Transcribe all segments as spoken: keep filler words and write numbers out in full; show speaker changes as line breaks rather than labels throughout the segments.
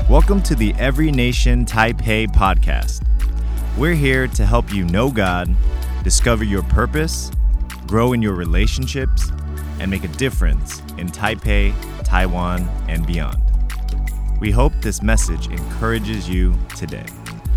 Welcome to the Every Nation Taipei podcast. We're here to help you know God, discover your purpose, grow in your relationships, and make a difference in Taipei, Taiwan, and beyond. We hope this message encourages you today.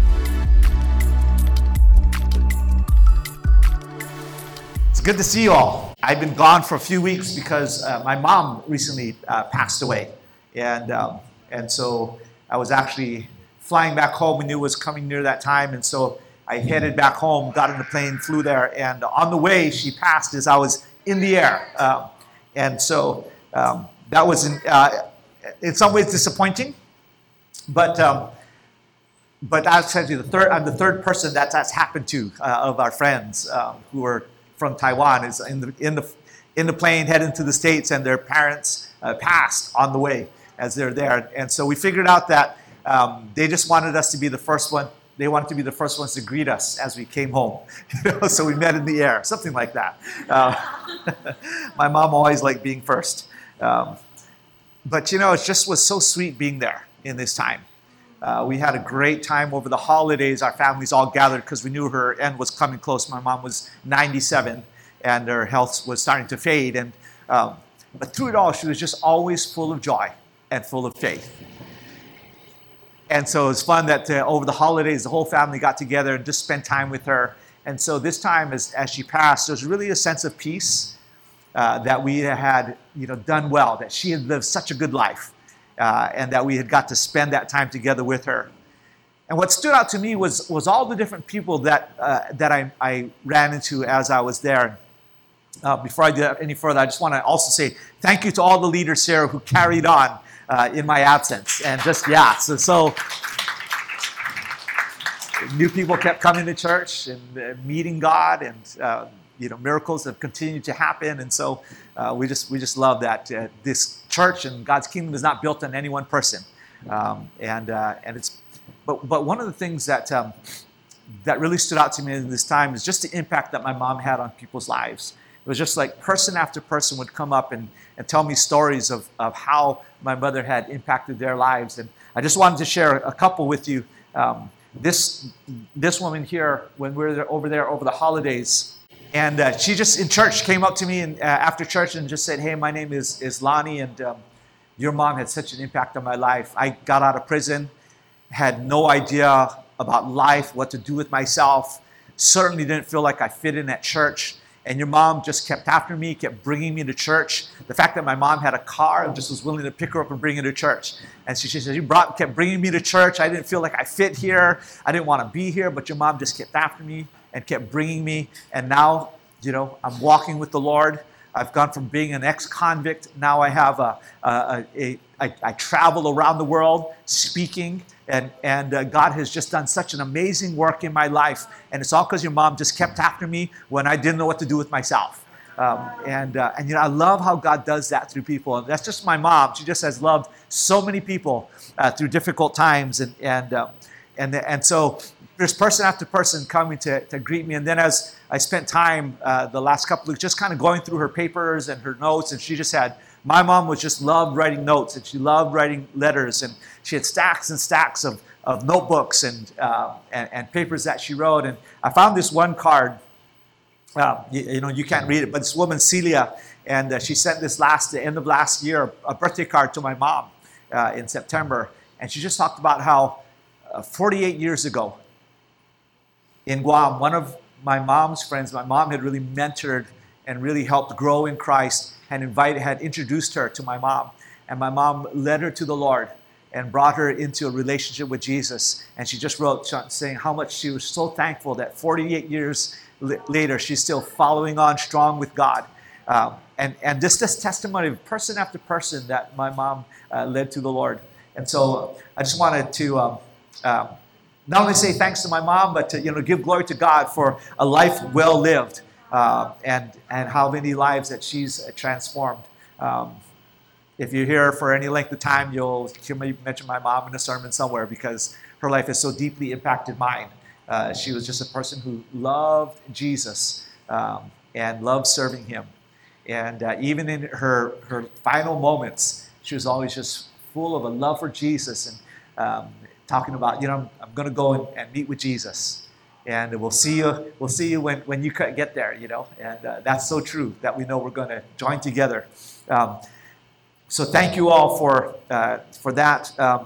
It's good to see you all. I've been gone for a few weeks because uh, my mom recently uh, passed away. And um, and so I was actually flying back home. We knew it was coming near that time. And so I headed back home, got on the plane, flew there. And on the way, she passed as I was in the air. Um, and so um, that was in, uh, in some ways disappointing. But um, but I'll tell you, the third, I'm the third person that that's happened to uh, of our friends um, who are from Taiwan is in the in the in the plane heading to the States, and their parents uh, passed on the way as they're there. And so we figured out that um, they just wanted us to be the first one. They wanted to be the first ones to greet us as we came home. You know, so we met in the air, something like that. Uh, my mom always liked being first. Um, but you know, it just was so sweet being there in this time. Uh, we had a great time over the holidays. Our families all gathered because we knew her end was coming close. My mom was ninety-seven, and her health was starting to fade. And um, but through it all, she was just always full of joy and full of faith. And so it was fun that uh, over the holidays, the whole family got together and just spent time with her. And so this time, as, as she passed, there was really a sense of peace uh, that we had, you know, done well, that she had lived such a good life. Uh, and that we had got to spend that time together with her. And what stood out to me was was all the different people that uh, that I, I ran into as I was there. Uh, before I do any further, I just want to also say thank you to all the leaders here who carried on uh, in my absence. And just, yeah, so, so new people kept coming to church and uh, meeting God, and uh, you know, miracles have continued to happen. And so uh, we just we just love that uh, this church and God's kingdom is not built on any one person. Um, and uh, and it's but but one of the things that um, that really stood out to me in this time is just the impact that my mom had on people's lives. It was just like person after person would come up and, and tell me stories of, of how my mother had impacted their lives. And I just wanted to share a couple with you. Um, this this woman here, when we were there, over there over the holidays, and uh, she just in church came up to me and uh, after church and just said, "Hey, my name is is Lonnie, and um, your mom had such an impact on my life. I got out of prison, had no idea about life, what to do with myself. Certainly didn't feel like I fit in at church. And your mom just kept after me, kept bringing me to church. The fact that my mom had a car and just was willing to pick her up and bring her to church. And she, she said, you brought, kept bringing me to church. I didn't feel like I fit here. I didn't want to be here, but your mom just kept after me and kept bringing me. And now, you know, I'm walking with the Lord. I've gone from being an ex-convict. Now I have a, a, a, a I, I travel around the world speaking. And, and uh, God has just done such an amazing work in my life. And it's all because your mom just kept after me when I didn't know what to do with myself. Um, and, uh, and, you know, I love how God does that through people. And that's just my mom. She just has loved so many people uh, through difficult times. And, and, uh, and, and so there's person after person coming to, to greet me. And then as I spent time uh, the last couple of weeks just kind of going through her papers and her notes, and she just had, my mom was just loved writing notes, and she loved writing letters, and she had stacks and stacks of, of notebooks and, uh, and and papers that she wrote. And I found this one card. Uh, you, you know, you can't read it, but this woman, Celia, and uh, she sent this last, the end of last year, a birthday card to my mom uh, in September. And she just talked about how uh, forty-eight years ago in Guam, one of my mom's friends, my mom had really mentored and really helped grow in Christ, had invited, had introduced her to my mom. And my mom led her to the Lord and brought her into a relationship with Jesus. And she just wrote saying how much she was so thankful that forty-eight years later, she's still following on strong with God. Um, and, and this, this testimony of person after person that my mom uh, led to the Lord. And so I just wanted to um, um, not only say thanks to my mom, but to, you know, give glory to God for a life well lived. Uh, and and how many lives that she's uh, transformed. Um, if you're here for any length of time, you'll hear me mention my mom in a sermon somewhere because her life has so deeply impacted mine. Uh, she was just a person who loved Jesus um, and loved serving him. And uh, even in her, her final moments, she was always just full of a love for Jesus and um, talking about, you know, I'm, I'm going to go and, and meet with Jesus. And we'll see you. We'll see you when, when you get there. You know, and uh, that's so true that we know we're going to join together. Um, so thank you all for uh, for that. Um,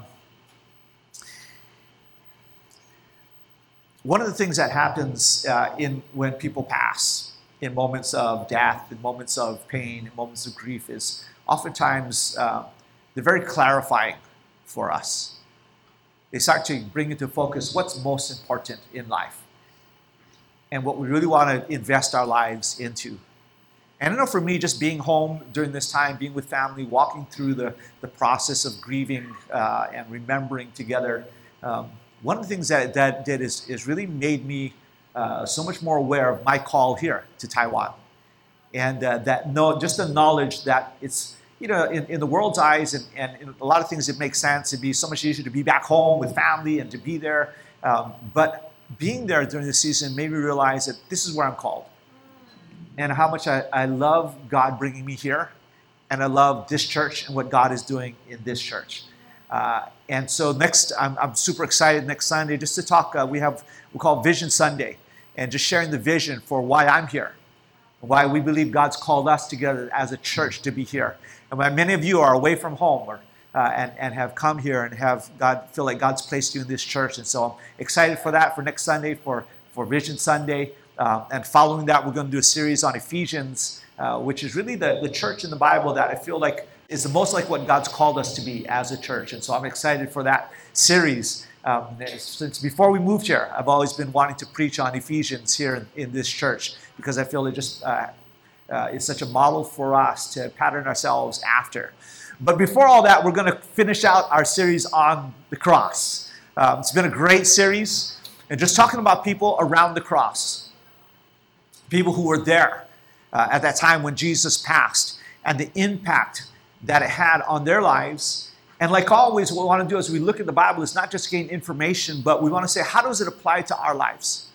one of the things that happens uh, in when people pass, in moments of death, in moments of pain, in moments of grief, is oftentimes uh, they're very clarifying for us. They start to bring into focus what's most important in life and what we really want to invest our lives into. And I know for me, just being home during this time, being with family, walking through the, the process of grieving uh, and remembering together, um, one of the things that that did is, is really made me uh, so much more aware of my call here to Taiwan. And uh, that no, just the knowledge that it's, you know, in, in the world's eyes and, and in a lot of things, it makes sense. It'd be so much easier to be back home with family and to be there. Um, but being there during the season made me realize that this is where I'm called. And how much I, I love God bringing me here. And I love this church and what God is doing in this church. Uh, and so next, I'm, I'm super excited next Sunday just to talk. Uh, we have, we call Vision Sunday. And just sharing the vision for why I'm here. Why we believe God's called us together as a church to be here. And why many of you are away from home or, uh, and, and have come here and have God feel like God's placed you in this church. And so I'm excited for that for next Sunday, for, for Vision Sunday. Uh, and following that, we're going to do a series on Ephesians, uh, which is really the, the church in the Bible that I feel like is the most like what God's called us to be as a church. And so I'm excited for that series. Um, since before we moved here, I've always been wanting to preach on Ephesians here in, in this church because I feel it just uh, uh, is such a model for us to pattern ourselves after. But before all that, we're going to finish out our series on the cross. Um, it's been a great series, and just talking about people around the cross, people who were there uh, at that time when Jesus passed, and the impact that it had on their lives. And like always, what we want to do as we look at the Bible is not just gain information, but we want to say, how does it apply to our lives?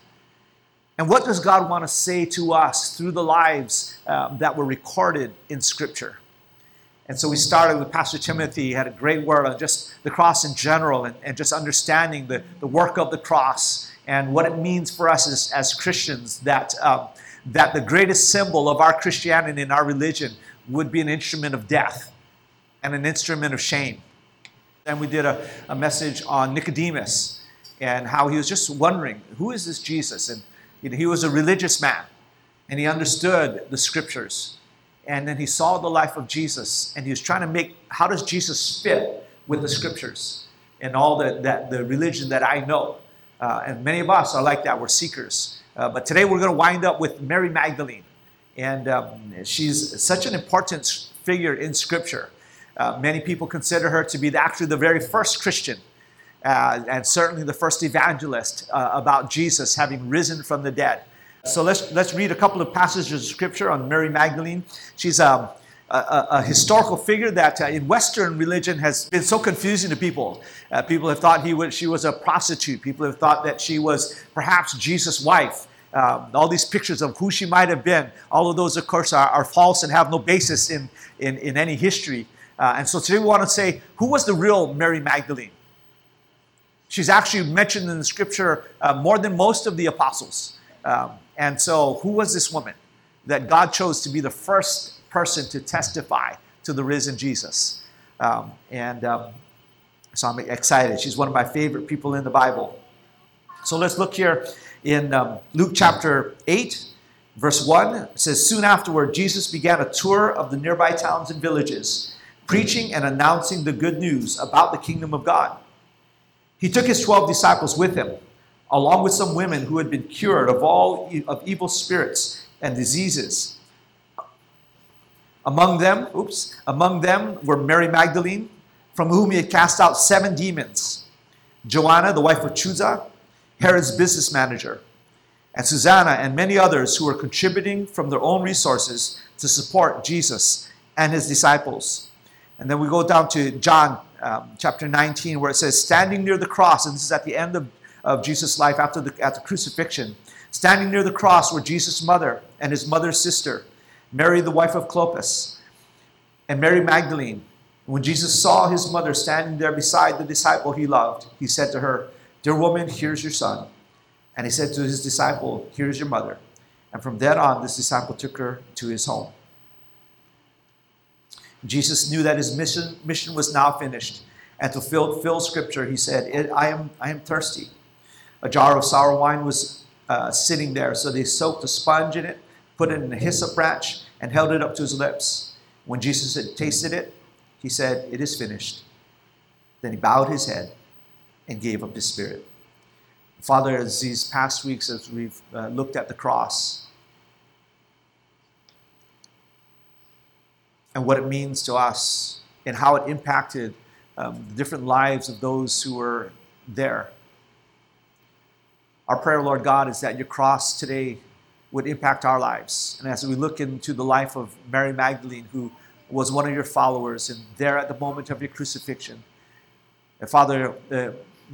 And what does God want to say to us through the lives um, that were recorded in Scripture? And so we started with Pastor Timothy. He had a great word on just the cross in general and, and just understanding the, the work of the cross and what it means for us as, as Christians, that, um, that the greatest symbol of our Christianity and our religion would be an instrument of death and an instrument of shame. And we did a, a message on Nicodemus and how he was just wondering, who is this Jesus? And you know, he was a religious man, and he understood the Scriptures. And then he saw the life of Jesus, and he was trying to make, how does Jesus fit with the Scriptures and all the, that, the religion that I know? Uh, and many of us are like that. We're seekers. Uh, but today we're going to wind up with Mary Magdalene. And um, she's such an important figure in Scripture. Uh, many people consider her to be the, actually the very first Christian uh, and certainly the first evangelist uh, about Jesus having risen from the dead. So let's let's read a couple of passages of Scripture on Mary Magdalene. She's um, a, a, a historical figure that uh, in Western religion has been so confusing to people. Uh, people have thought he was, she was a prostitute. People have thought that she was perhaps Jesus' wife. Um, all these pictures of who she might have been, all of those, of course, are, are false and have no basis in, in, in any history. Uh, and so today we want to say, who was the real Mary Magdalene? She's actually mentioned in the Scripture uh, more than most of the apostles. Um, and so who was this woman that God chose to be the first person to testify to the risen Jesus? Um, and um, so I'm excited. She's one of my favorite people in the Bible. So let's look here in um, Luke chapter eight, verse one. It says, soon afterward, Jesus began a tour of the nearby towns and villages, preaching and announcing the good news about the kingdom of God. He took his twelve disciples with him, along with some women who had been cured of all e- of evil spirits and diseases. Among them, oops, among them were Mary Magdalene, from whom he had cast out seven demons, Joanna, the wife of Chuza, Herod's business manager, and Susanna, and many others who were contributing from their own resources to support Jesus and his disciples. And then we go down to John um, chapter nineteen, where it says, standing near the cross, and this is at the end of, of Jesus' life after the, at the crucifixion, standing near the cross were Jesus' mother and his mother's sister, Mary, the wife of Clopas, and Mary Magdalene, When Jesus saw his mother standing there beside the disciple he loved, he said to her, "Dear woman, here's your son." And he said to his disciple, "Here's your mother." And from then on, this disciple took her to his home. Jesus knew that his mission, mission was now finished. And to fulfill scripture, he said, I am, I am thirsty. A jar of sour wine was uh, sitting there, so they soaked a sponge in it, put it in a hyssop branch, and held it up to his lips. When Jesus had tasted it, he said, "It is finished." Then he bowed his head and gave up his spirit. Father, as these past weeks, as we've uh, looked at the cross and what it means to us and how it impacted um, the different lives of those who were there, our prayer, Lord God, is that your cross today would impact our lives. And as we look into the life of Mary Magdalene, who was one of your followers, and there at the moment of your crucifixion, and Father, the,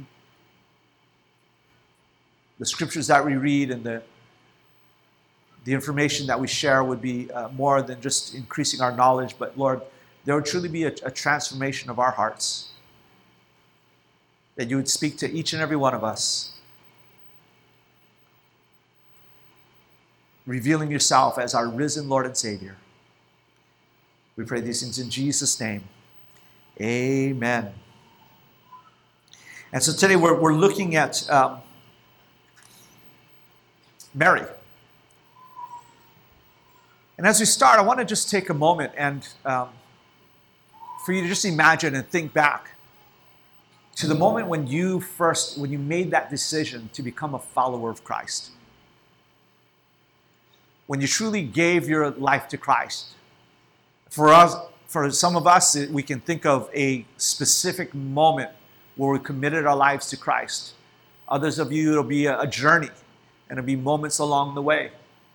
the scriptures that we read and the, the information that we share would be uh, more than just increasing our knowledge, but Lord, there would truly be a, a transformation of our hearts. That you would speak to each and every one of us, revealing yourself as our risen Lord and Savior. We pray these things in Jesus' name. Amen. And so today we're, we're looking at um, Mary. And as we start, I want to just take a moment and um, for you to just imagine and think back to the moment when you first, when you made that decision to become a follower of Christ. When you truly gave your life to Christ. For us, for some of us, we can think of a specific moment where we committed our lives to Christ. Others of you, it'll be a, a journey, and it'll be moments along the way.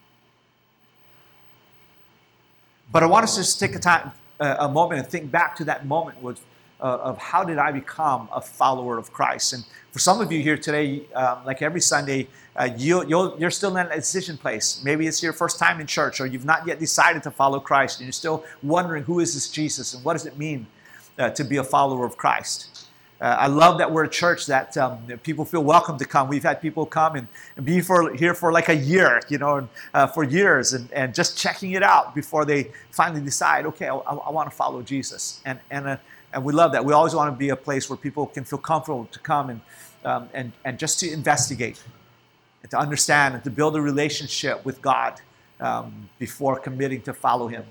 But I want us to just take a time, uh, a moment, and think back to that moment with, uh, of how did I become a follower of Christ? And for some of you here today, um, like every Sunday, uh, you, you'll, you're still in a decision place. Maybe it's your first time in church, or you've not yet decided to follow Christ, and you're still wondering, who is this Jesus, and what does it mean uh, to be a follower of Christ? Uh, I love that we're a church that um, people feel welcome to come. We've had people come and, and be for, here for like a year, you know, and, uh, for years, and, and just checking it out before they finally decide, okay, I, I want to follow Jesus. And and uh, and we love that. We always want to be a place where people can feel comfortable to come and um, and and just to investigate, and to understand, and to build a relationship with God um, before committing to follow Him.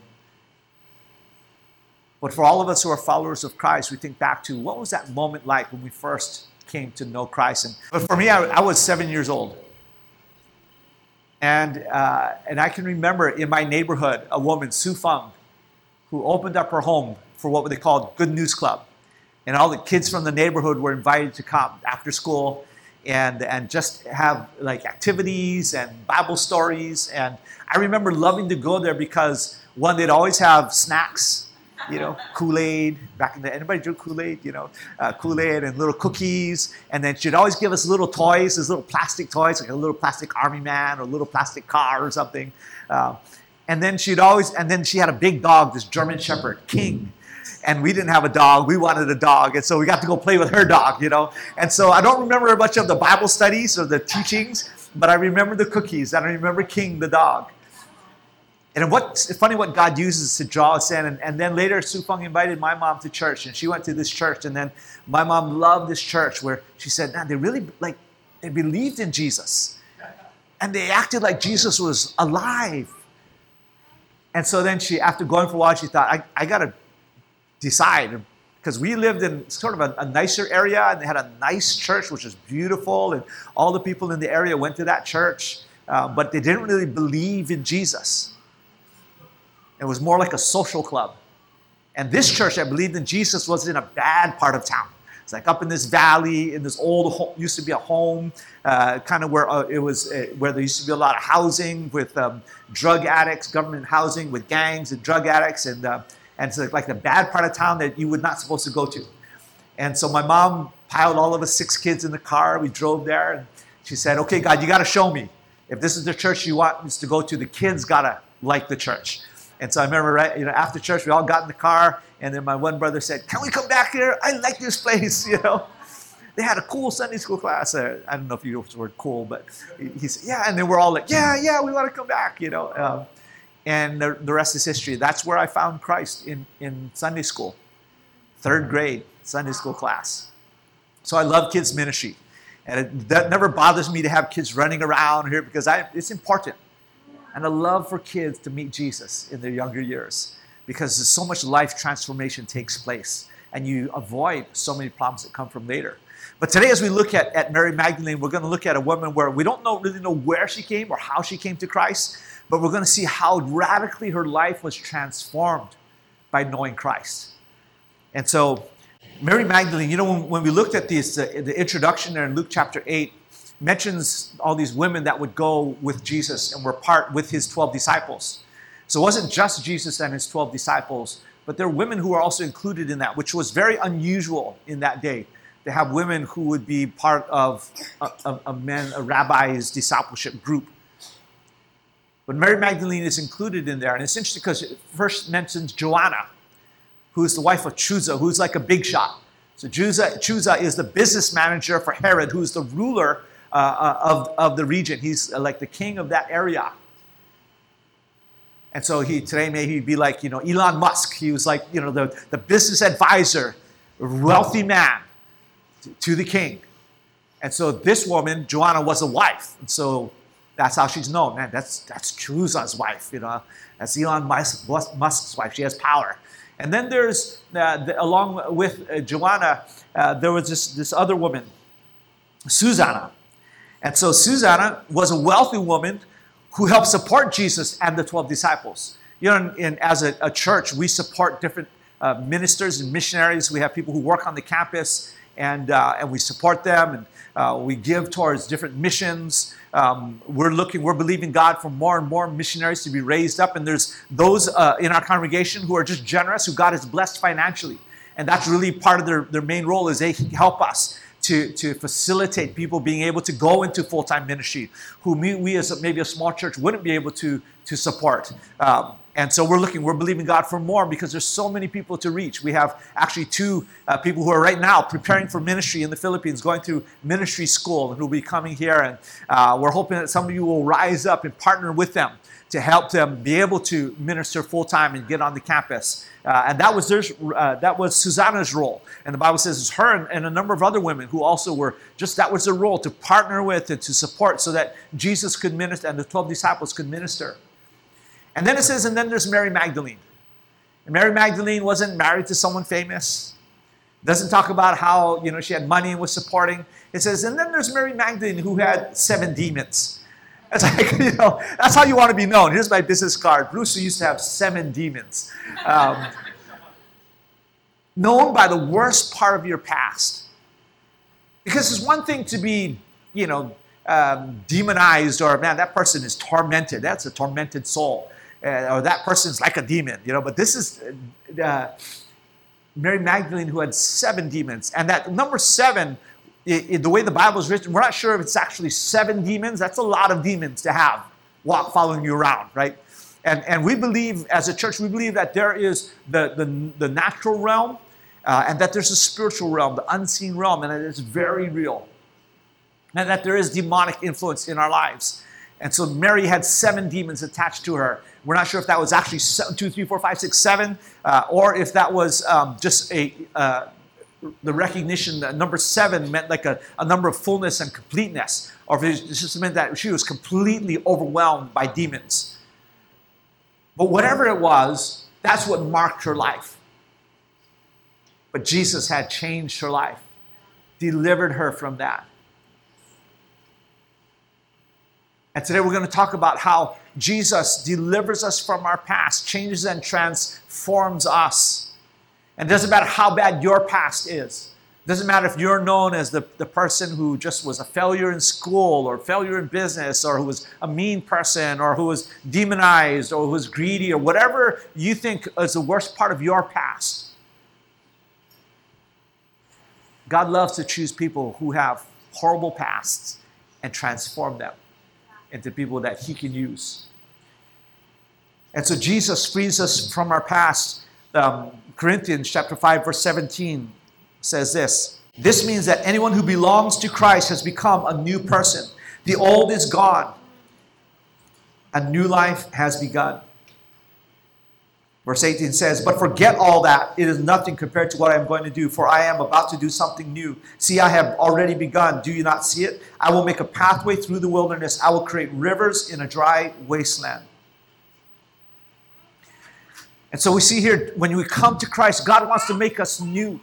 But for all of us who are followers of Christ, we think back to, what was that moment like when we first came to know Christ? And but for me, I, I was seven years old. And, uh, and I can remember in my neighborhood, a woman, Sue Fung, who opened up her home for what they called Good News Club. And all the kids from the neighborhood were invited to come after school and, and just have like activities and Bible stories. And I remember loving to go there because, one, they'd always have snacks. You know, Kool-Aid, back in the, anybody drink Kool-Aid? You know, uh, Kool-Aid and little cookies. And then she'd always give us little toys, these little plastic toys, like a little plastic army man or a little plastic car or something. Uh, and then she'd always, and then she had a big dog, this German Shepherd, King. And we didn't have a dog, we wanted a dog. And so we got to go play with her dog, you know. And so I don't remember much of the Bible studies or the teachings, but I remember the cookies and I remember King, the dog. And what's funny what God uses to draw us in. And, and then later, Sue Fung invited my mom to church, and she went to this church. And then my mom loved this church where she said, "Man, they really, like, they believed in Jesus. And they acted like Jesus was alive." And so then she, after going for a while, she thought, I, I got to decide. Because we lived in sort of a, a nicer area, and they had a nice church, which was beautiful. And all the people in the area went to that church. Uh, but they didn't really believe in Jesus. It was more like a social club. And this church that believed in Jesus was in a bad part of town. It's like up in this valley, in this old home, used to be a home, uh, kind of where uh, it was, uh, where there used to be a lot of housing with um, drug addicts, government housing with gangs and drug addicts, and uh, and it's like the bad part of town that you were not supposed to go to. And so my mom piled all of us six kids in the car. We drove there, and she said, "Okay, God, you got to show me. If this is the church you want us to go to, the kids got to like the church." And so I remember, right, you know, after church, we all got in the car, and then my one brother said, "Can we come back here? I like this place," you know. They had a cool Sunday school class. Uh, I don't know if you use the word cool, but he, he said, yeah, and then we're all like, yeah, yeah, we want to come back, you know. Um, and the, the rest is history. That's where I found Christ, in, in Sunday school, third grade Sunday school class. So I love kids ministry. And it, that never bothers me to have kids running around here because I, it's important. And I love for kids to meet Jesus in their younger years because so much life transformation takes place and you avoid so many problems that come from later. But today as we look at, at Mary Magdalene, we're going to look at a woman where we don't know, really know where she came or how she came to Christ, but we're going to see how radically her life was transformed by knowing Christ. And so Mary Magdalene, you know, when, when we looked at this, uh, the introduction there in Luke chapter eight, mentions all these women that would go with Jesus and were part with his twelve disciples. So it wasn't just Jesus and his twelve disciples, but there were women who were also included in that, which was very unusual in that day, to have women who would be part of a, a, a men, a rabbi's discipleship group. But Mary Magdalene is included in there, and it's interesting because it first mentions Joanna, who is the wife of Chuza, who's like a big shot. So Chuza, Chuza is the business manager for Herod, who's the ruler uh, of, of the region. He's like the king of that area. And so he today may he be like, you know, Elon Musk. He was like, you know, the, the business advisor, wealthy man to, to the king. And so this woman, Joanna, was a wife. And so that's how she's known. Man, that's that's Chuza's wife, you know. That's Elon Musk, Musk's wife. She has power. And then there's, uh, the, along with uh, Joanna, uh, there was this, this other woman, Susanna. And so Susanna was a wealthy woman who helped support Jesus and the twelve disciples. You know, in, in, as a, a church, we support different uh, ministers and missionaries. We have people who work on the campus, and, uh, and we support them, and uh, we give towards different missions. Um, we're looking, we're believing God for more and more missionaries to be raised up. And there's those uh, in our congregation who are just generous, who God has blessed financially. And that's really part of their, their main role, is they help us to, to facilitate people being able to go into full-time ministry, who we, we as a, maybe a small church wouldn't be able to, to support. Um, and so we're looking, we're believing God for more because there's so many people to reach. We have actually two uh, people who are right now preparing for ministry in the Philippines, going through ministry school, and who will be coming here. And uh, we're hoping that some of you will rise up and partner with them to help them be able to minister full-time and get on the campus. Uh, and that was their, uh, that was Susanna's role. And the Bible says it's her and, and a number of other women who also were just, that was their role, to partner with and to support so that Jesus could minister and the twelve disciples could minister. And then it says, and then there's Mary Magdalene. And Mary Magdalene wasn't married to someone famous. It doesn't talk about how, you know, she had money and was supporting. It says, and then there's Mary Magdalene who had seven demons. It's like, you know, that's how you want to be known. Here's my business card. Bruce used to have seven demons. Um, known by the worst part of your past. Because it's one thing to be, you know, um, demonized, or, man, that person is tormented. That's a tormented soul. Uh, or that person's like a demon, you know. But this is uh, Mary Magdalene, who had seven demons. And that number seven, It, it, the way the Bible is written, we're not sure if it's actually seven demons. That's a lot of demons to have walk following you around, right? And and we believe, as a church, we believe that there is the, the, the natural realm, uh, and that there's a spiritual realm, the unseen realm, and it is very real. And that there is demonic influence in our lives. And so Mary had seven demons attached to her. We're not sure if that was actually seven, two, three, four, five, six, seven, uh, or if that was um, just a... Uh, the recognition that number seven meant like a, a number of fullness and completeness, or if it just meant that she was completely overwhelmed by demons. But whatever it was, that's what marked her life. But Jesus had changed her life, delivered her from that. And today we're going to talk about how Jesus delivers us from our past, changes and transforms us. And it doesn't matter how bad your past is. It doesn't matter if you're known as the, the person who just was a failure in school, or failure in business, or who was a mean person, or who was demonized, or who was greedy, or whatever you think is the worst part of your past. God loves to choose people who have horrible pasts and transform them into people that he can use. And so Jesus frees us from our past. Um, Corinthians chapter five, verse seventeen says this. This means that anyone who belongs to Christ has become a new person. The old is gone. A new life has begun. Verse eighteen says, but forget all that. It is nothing compared to what I am going to do, for I am about to do something new. See, I have already begun. Do you not see it? I will make a pathway through the wilderness. I will create rivers in a dry wasteland. And so we see here, when we come to Christ, God wants to make us new.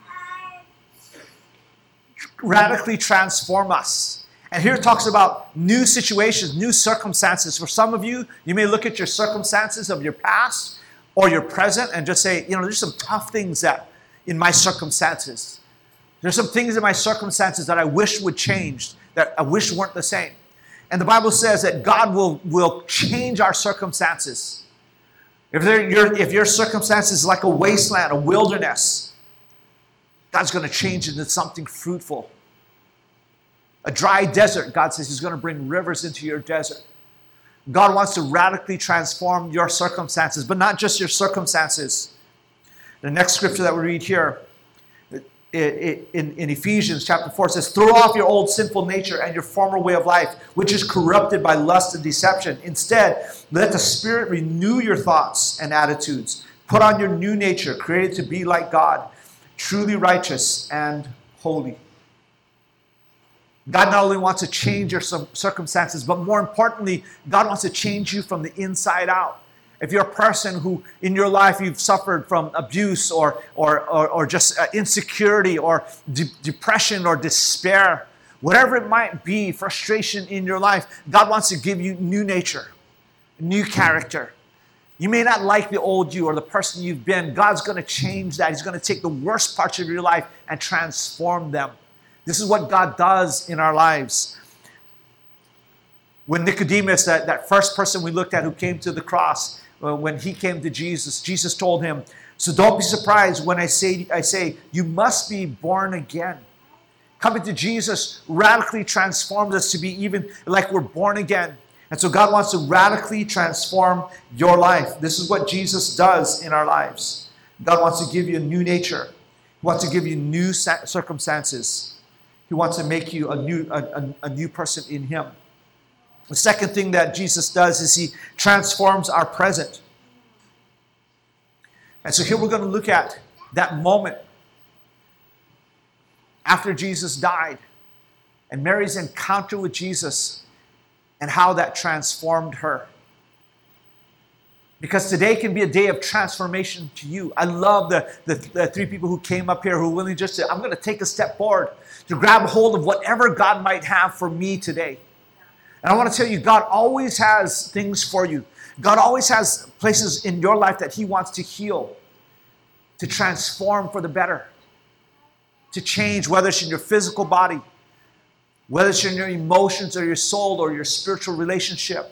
Radically transform us. And here it talks about new situations, new circumstances. For some of you, you may look at your circumstances of your past or your present and just say, you know, there's some tough things that in my circumstances. There's some things in my circumstances that I wish would change, that I wish weren't the same. And the Bible says that God will, will change our circumstances. If, your, if your circumstance is like a wasteland, a wilderness, God's going to change it into something fruitful. A dry desert, God says He's going to bring rivers into your desert. God wants to radically transform your circumstances, but not just your circumstances. The next scripture that we read here, in, in Ephesians chapter four, says, throw off your old sinful nature and your former way of life, which is corrupted by lust and deception. Instead, let the Spirit renew your thoughts and attitudes. Put on your new nature, created to be like God, truly righteous and holy. God not only wants to change your circumstances, but more importantly, God wants to change you from the inside out. If you're a person who in your life you've suffered from abuse or, or, or, or just uh, insecurity or de- depression or despair, whatever it might be, frustration in your life, God wants to give you new nature, new character. You may not like the old you or the person you've been. God's going to change that. He's going to take the worst parts of your life and transform them. This is what God does in our lives. When Nicodemus, that, that first person we looked at who came to the cross, uh, when he came to Jesus, Jesus told him, so don't be surprised when I say, I say, you must be born again. Coming to Jesus radically transforms us to be even like we're born again. And so God wants to radically transform your life. This is what Jesus does in our lives. God wants to give you a new nature. He wants to give you new circumstances. He wants to make you a new, a, a, a new person in Him. The second thing that Jesus does is He transforms our present. And so here we're going to look at that moment after Jesus died and Mary's encounter with Jesus and how that transformed her. Because today can be a day of transformation to you. I love the, the, the three people who came up here who really just said, I'm going to take a step forward to grab a hold of whatever God might have for me today. And I want to tell you, God always has things for you. God always has places in your life that He wants to heal, to transform for the better, to change, whether it's in your physical body, whether it's in your emotions or your soul or your spiritual relationship.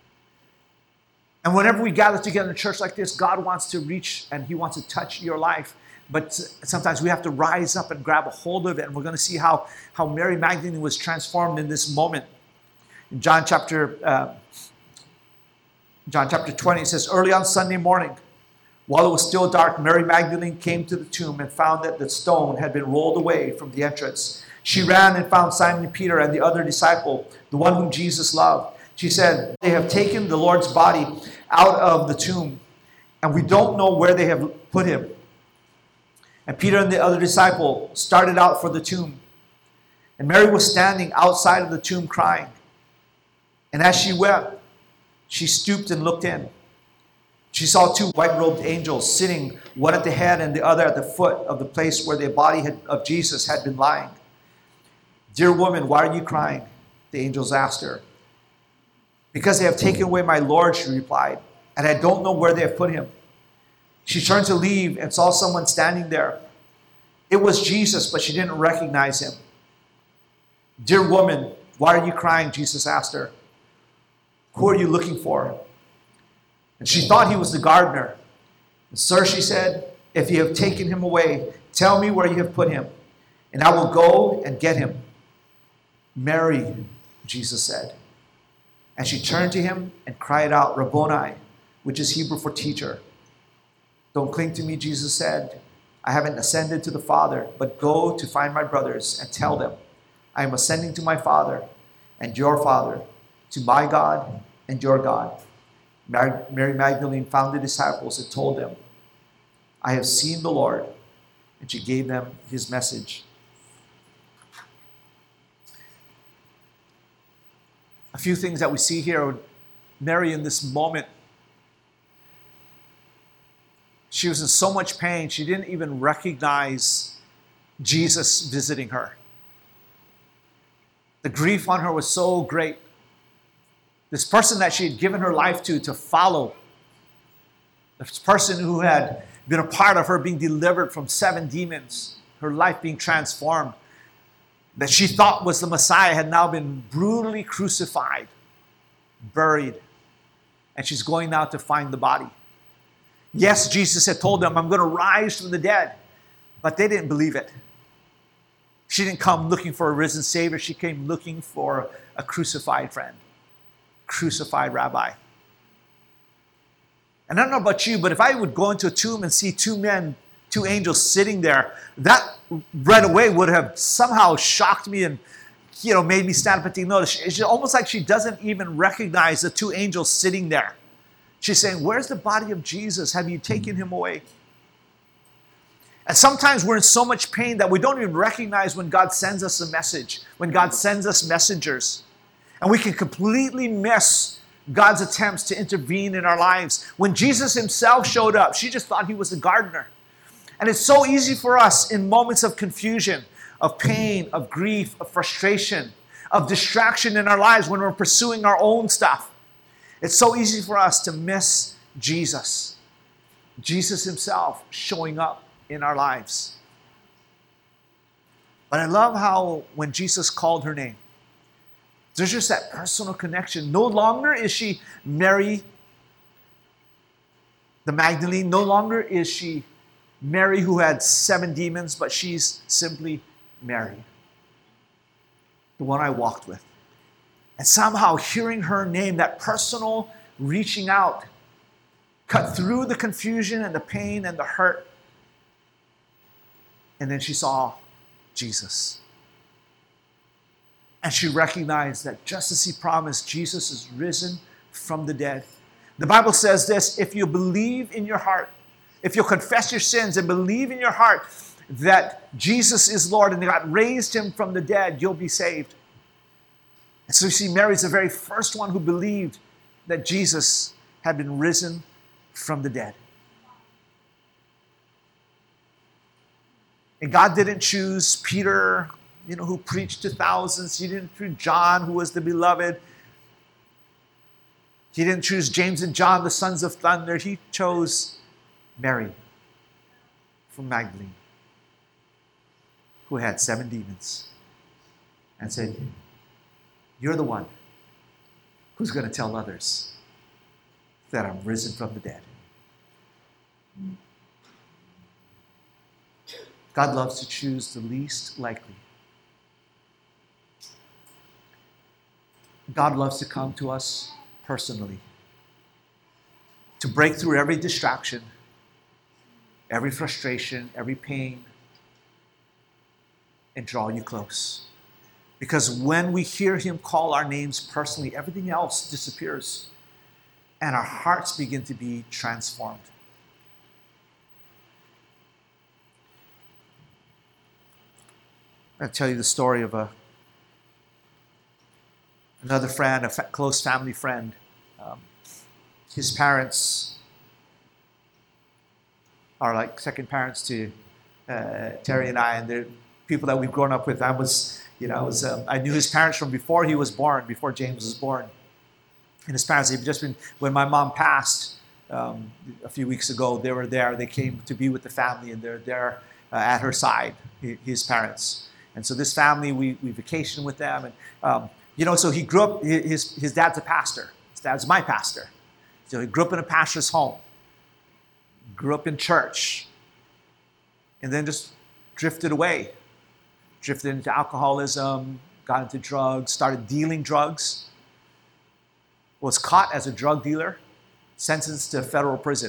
And whenever we gather together in a church like this, God wants to reach and He wants to touch your life. But sometimes we have to rise up and grab a hold of it. And we're going to see how, how Mary Magdalene was transformed in this moment. In John chapter, uh, John chapter twenty, it says, early on Sunday morning, while it was still dark, Mary Magdalene came to the tomb and found that the stone had been rolled away from the entrance. She ran and found Simon Peter and the other disciple, the one whom Jesus loved. She said, they have taken the Lord's body out of the tomb, and we don't know where they have put Him. And Peter and the other disciple started out for the tomb. And Mary was standing outside of the tomb crying. And as she wept, she stooped and looked in. She saw two white-robed angels sitting, one at the head and the other at the foot of the place where the body had, of Jesus had been lying. Dear woman, why are you crying? The angels asked her. Because they have taken away my Lord, she replied, and I don't know where they have put Him. She turned to leave and saw someone standing there. It was Jesus, but she didn't recognize Him. Dear woman, why are you crying? Jesus asked her. Who are you looking for? And she thought He was the gardener. And, Sir, she said, if you have taken Him away, tell me where you have put Him, and I will go and get Him. Mary, Jesus said. And she turned to Him and cried out, Rabboni, which is Hebrew for teacher. Don't cling to me, Jesus said. I haven't ascended to the Father, but go to find my brothers and tell them, I am ascending to my Father and your Father, to my God and your God. Mary Magdalene found the disciples and told them, I have seen the Lord. And she gave them his message. A few things that we see here. Mary, in this moment, she was in so much pain, she didn't even recognize Jesus visiting her. The grief on her was so great. This person that she had given her life to, to follow, this person who had been a part of her being delivered from seven demons, her life being transformed, that she thought was the Messiah, had now been brutally crucified, buried, and she's going now to find the body. Yes, Jesus had told them, I'm going to rise from the dead, but they didn't believe it. She didn't come looking for a risen Savior. She came looking for a crucified friend, crucified rabbi. And I don't know about you, but if I would go into a tomb and see two men, two angels sitting there, that right away would have somehow shocked me and, you know, made me stand up and take notice. It's almost like she doesn't even recognize the two angels sitting there. She's saying, where's the body of Jesus? Have you taken him away? And sometimes we're in so much pain that we don't even recognize when God sends us a message, when God sends us messengers. And we can completely miss God's attempts to intervene in our lives. When Jesus himself showed up, she just thought he was a gardener. And it's so easy for us in moments of confusion, of pain, of grief, of frustration, of distraction in our lives when we're pursuing our own stuff. It's so easy for us to miss Jesus. Jesus himself showing up in our lives. But I love how when Jesus called her name, there's just that personal connection. No longer is she Mary, the Magdalene. No longer is she Mary who had seven demons, but she's simply Mary, the one I walked with. And somehow hearing her name, that personal reaching out, cut through the confusion and the pain and the hurt. And then she saw Jesus. And she recognized that just as he promised, Jesus is risen from the dead. The Bible says this, if you believe in your heart, if you confess your sins and believe in your heart that Jesus is Lord and God raised him from the dead, you'll be saved. And so you see, Mary's the very first one who believed that Jesus had been risen from the dead. And God didn't choose Peter, you know, who preached to thousands. He didn't choose John, who was the beloved. He didn't choose James and John, the sons of thunder. He chose Mary from Magdalene, who had seven demons, and said, you're the one who's going to tell others that I'm risen from the dead. God loves to choose the least likely. God loves to come to us personally, to break through every distraction, every frustration, every pain, and draw you close. Because when we hear him call our names personally, everything else disappears, and our hearts begin to be transformed. I'll tell you the story of a another friend, a fa- close family friend. Um, his parents are like second parents to uh, Terry and I, and they're people that we've grown up with. I was, you know, I was, um, I knew his parents from before he was born, before James was born. And his parents, they've just been, when my mom passed um, a few weeks ago, they were there. They came to be with the family, and they're there uh, at her side, his parents. And so this family, we, we vacationed with them. And, um, you know, so he grew up, his, his dad's a pastor. His dad's my pastor. So he grew up in a pastor's home. Grew up in church. And then just drifted away. Drifted into alcoholism, got into drugs, started dealing drugs. Was caught as a drug dealer. sentenced to federal prison.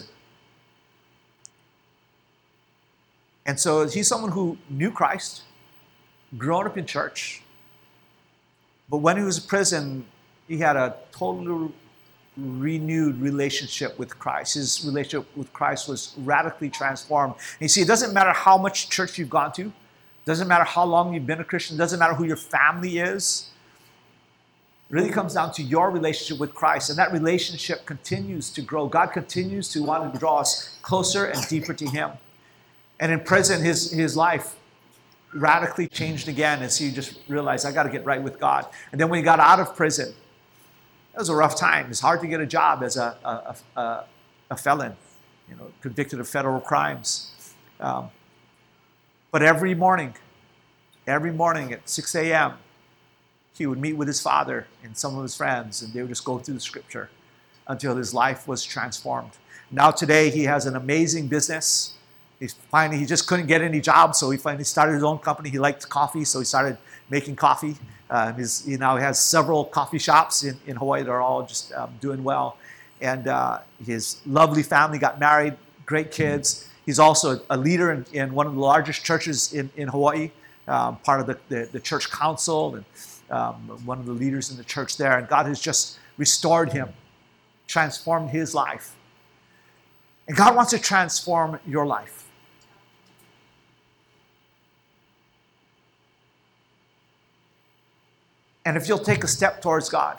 And so he's someone who knew Christ, grown up in church, but when he was in prison, he had a totally renewed relationship with Christ. His relationship with Christ was radically transformed. And you see, it doesn't matter how much church you've gone to, doesn't matter how long you've been a Christian, doesn't matter who your family is. It really comes down to your relationship with Christ, and that relationship continues to grow. God continues to want to draw us closer and deeper to Him. And in prison, his, his life radically changed again as he just realized, I got to get right with God. And then when he got out of prison, it was a rough time. It's hard to get a job as a, a, a, a felon, you know, convicted of federal crimes. Um, but every morning, every morning at six a.m., he would meet with his father and some of his friends, and they would just go through the scripture until his life was transformed. Now today, he has an amazing business. He finally, he just couldn't get any jobs, so he finally started his own company. He liked coffee, so he started making coffee. Uh, his, he now has several coffee shops in, in Hawaii that are all just um, doing well. And uh, his lovely family got married, great kids. He's also a leader in, in one of the largest churches in, in Hawaii, um, part of the, the, the church council, and um, one of the leaders in the church there. And God has just restored him, transformed his life. And God wants to transform your life. And if you'll take a step towards God.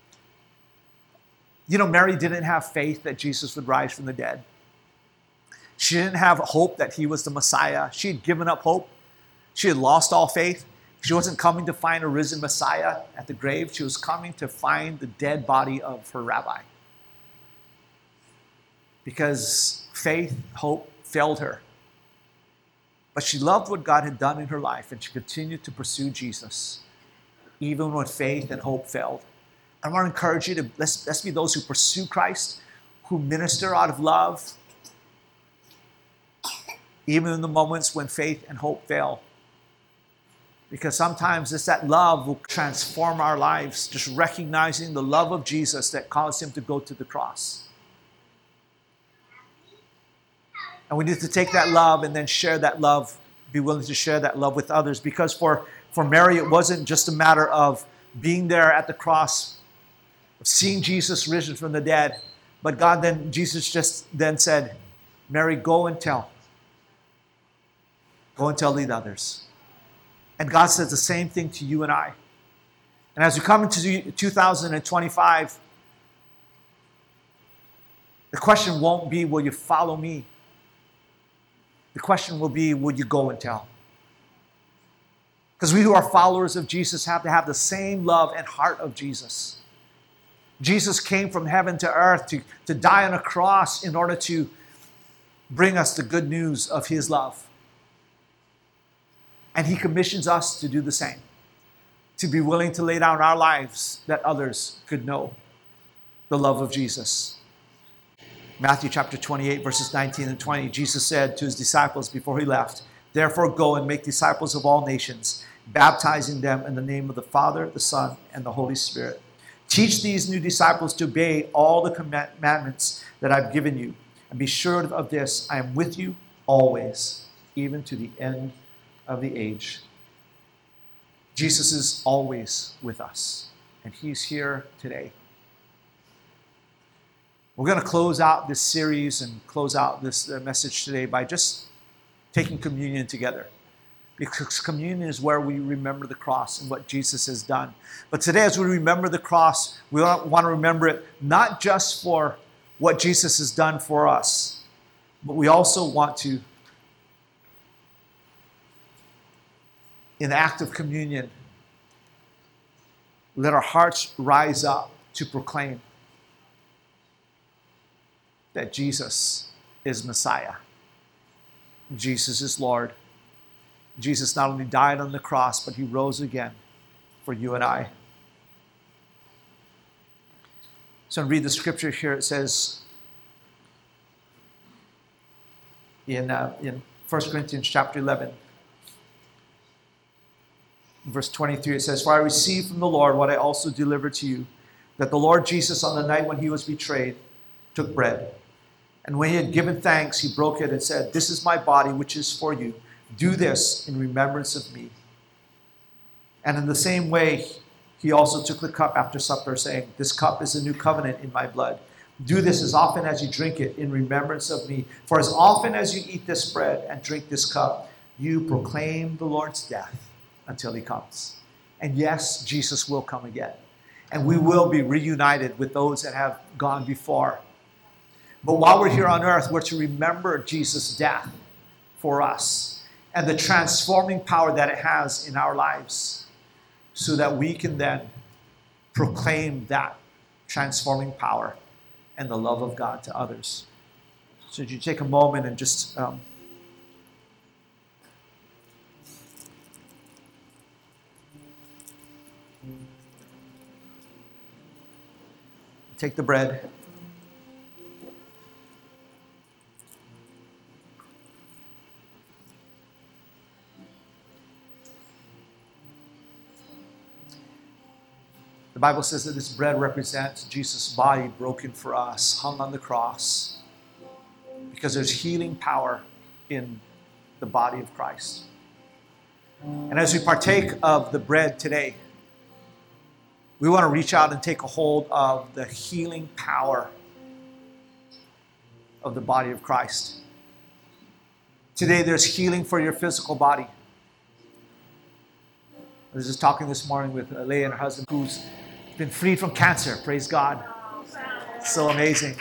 You know, Mary didn't have faith that Jesus would rise from the dead. She didn't have hope that he was the Messiah. She had given up hope. She had lost all faith. She wasn't coming to find a risen Messiah at the grave. She was coming to find the dead body of her rabbi. Because faith, hope failed her. But she loved what God had done in her life, and she continued to pursue Jesus, even when faith and hope failed. I want to encourage you to, let's, let's be those who pursue Christ, who minister out of love, even in the moments when faith and hope fail. Because sometimes it's that love will transform our lives, just recognizing the love of Jesus that caused him to go to the cross. And we need to take that love and then share that love, be willing to share that love with others. Because for, for Mary, it wasn't just a matter of being there at the cross, of seeing Jesus risen from the dead. But God then, Jesus just then said, Mary, go and tell. Go and tell the others. And God says the same thing to you and I. And as we come into two thousand twenty-five, the question won't be, will you follow me? The question will be, will you go and tell? Because we who are followers of Jesus have to have the same love and heart of Jesus. Jesus came from heaven to earth to, to die on a cross in order to bring us the good news of his love. And he commissions us to do the same, to be willing to lay down our lives that others could know the love of Jesus. Matthew chapter twenty-eight, verses nineteen and twenty, Jesus said to his disciples before he left, therefore go and make disciples of all nations, baptizing them in the name of the Father, the Son, and the Holy Spirit. Teach these new disciples to obey all the commandments that I've given you. And be sure of this, I am with you always, even to the end of the age. Jesus is always with us, and he's here today. We're going to close out this series and close out this uh, message today by just taking communion together. Because communion is where we remember the cross and what Jesus has done. But today, as we remember the cross, we want to remember it not just for what Jesus has done for us, but we also want to, in the act of communion, let our hearts rise up to proclaim that Jesus is Messiah. Jesus is Lord. Jesus not only died on the cross, but he rose again for you and I. So read the scripture here. It says in, uh, in First Corinthians chapter eleven, verse twenty-three, it says, for I received from the Lord what I also delivered to you, that the Lord Jesus on the night when he was betrayed, took bread. And when he had given thanks, he broke it and said, "This is my body, which is for you. Do this in remembrance of me." And in the same way, he also took the cup after supper, saying, "This cup is a new covenant in my blood. Do this as often as you drink it in remembrance of me. For as often as you eat this bread and drink this cup, you proclaim the Lord's death until he comes." And yes, Jesus will come again. And we will be reunited with those that have gone before. But while we're here on earth, we're to remember Jesus' death for us and the transforming power that it has in our lives, so that we can then proclaim that transforming power and the love of God to others. So would you take a moment and just um, take the bread. The Bible says that this bread represents Jesus' body broken for us, hung on the cross, because there's healing power in the body of Christ. And as we partake of the bread today, we want to reach out and take a hold of the healing power of the body of Christ. Today, there's healing for your physical body. I was just talking this morning with Leah and her husband, who's been freed from cancer. Praise God. So amazing.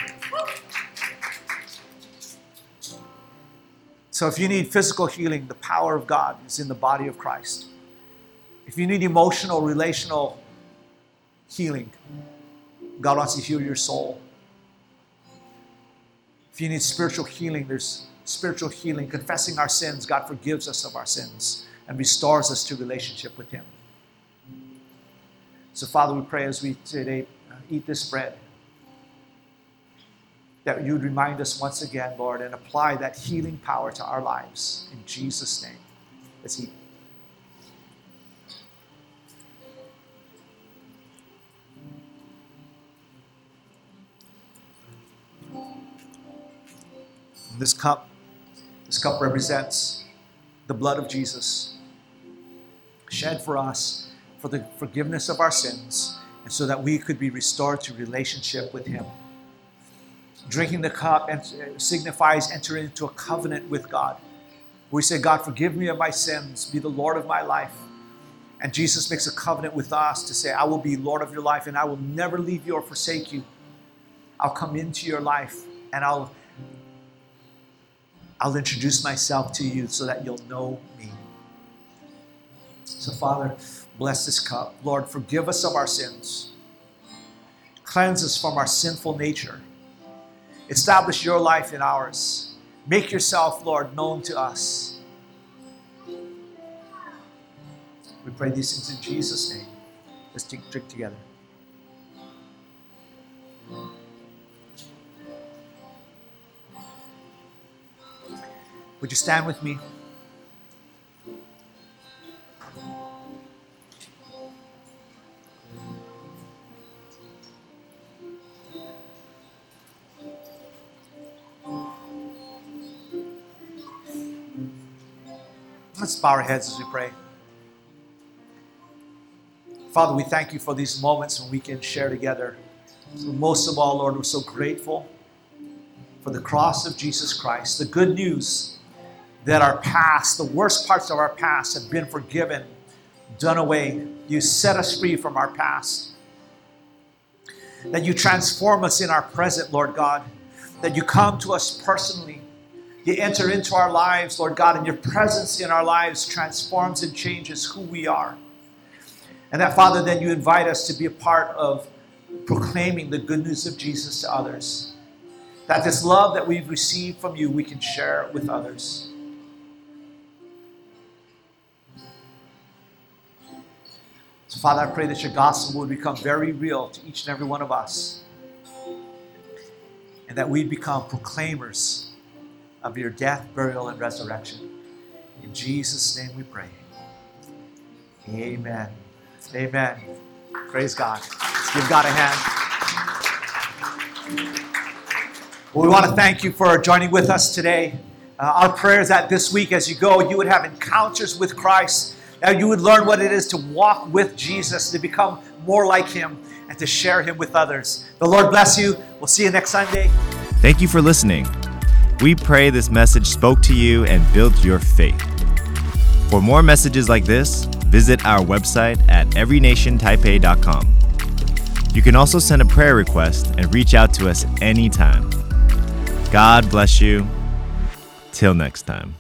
So if you need physical healing, the power of God is in the body of Christ. If you need emotional, relational healing, God wants to heal your soul. If you need spiritual healing, there's spiritual healing. Confessing our sins, God forgives us of our sins and restores us to relationship with him. So Father, we pray as we today eat this bread, that you would remind us once again, Lord, and apply that healing power to our lives. In Jesus' name. Let's eat. This cup, this cup represents the blood of Jesus shed for us for the forgiveness of our sins, and so that we could be restored to relationship with him. Drinking the cup signifies entering into a covenant with God. We say, "God, forgive me of my sins, be the Lord of my life." And Jesus makes a covenant with us to say, "I will be Lord of your life, and I will never leave you or forsake you. I'll come into your life, and I'll I'll introduce myself to you so that you'll know me." So Father, bless this cup. Lord, forgive us of our sins. Cleanse us from our sinful nature. Establish your life in ours. Make yourself, Lord, known to us. We pray these things in Jesus' name. Let's drink together. Would you stand with me? Let's bow our heads as we pray. Father, we thank you for these moments when we can share together. Most of all, Lord, we're so grateful for the cross of Jesus Christ, the good news that our past, the worst parts of our past, have been forgiven, done away. You set us free from our past. That you transform us in our present, Lord God. That you come to us personally. You enter into our lives, Lord God, and your presence in our lives transforms and changes who we are. And that, Father, then you invite us to be a part of proclaiming the good news of Jesus to others. That this love that we've received from you, we can share it with others. So, Father, I pray that your gospel would become very real to each and every one of us. And that we'd become proclaimers of your death, burial, and resurrection. In Jesus' name we pray. Amen. Amen. Praise God. Let's give God a hand. Well, we want to thank you for joining with us today. Uh, our prayer is that this week as you go, you would have encounters with Christ, that you would learn what it is to walk with Jesus, to become more like him, and to share him with others. The Lord bless you. We'll see you next Sunday.
Thank you for listening. We pray this message spoke to you and built your faith. For more messages like this, visit our website at every nation taipei dot com. You can also send a prayer request and reach out to us anytime. God bless you. Till next time.